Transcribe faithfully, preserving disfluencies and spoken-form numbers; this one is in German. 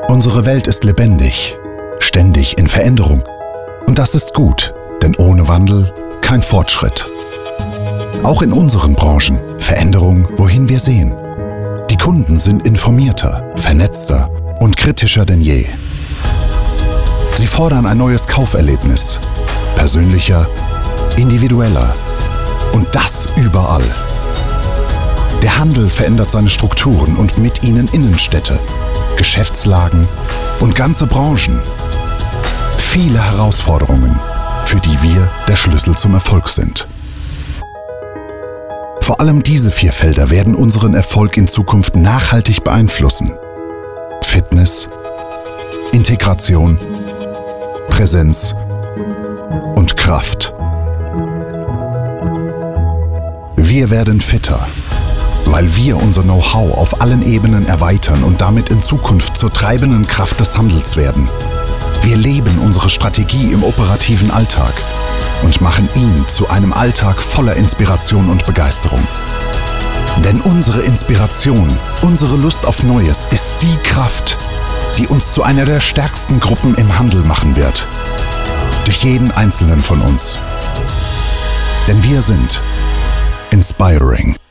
Unsere Welt ist lebendig, ständig in Veränderung. Und das ist gut, denn ohne Wandel kein Fortschritt. Auch in unseren Branchen Veränderung, wohin wir sehen. Die Kunden sind informierter, vernetzter und kritischer denn je. Sie fordern ein neues Kauferlebnis, persönlicher, individueller und das überall. Der Handel verändert seine Strukturen und mit ihnen Innenstädte, Geschäftslagen und ganze Branchen. Viele Herausforderungen, für die wir der Schlüssel zum Erfolg sind. Vor allem diese vier Felder werden unseren Erfolg in Zukunft nachhaltig beeinflussen. Fitness, Integration, Präsenz und Kraft. Wir werden fitter, weil wir unser Know-how auf allen Ebenen erweitern und damit in Zukunft zur treibenden Kraft des Handels werden. Wir leben unsere Strategie im operativen Alltag und machen ihn zu einem Alltag voller Inspiration und Begeisterung. Denn unsere Inspiration, unsere Lust auf Neues ist die Kraft, die uns zu einer der stärksten Gruppen im Handel machen wird. Durch jeden einzelnen von uns. Denn wir sind inspiring.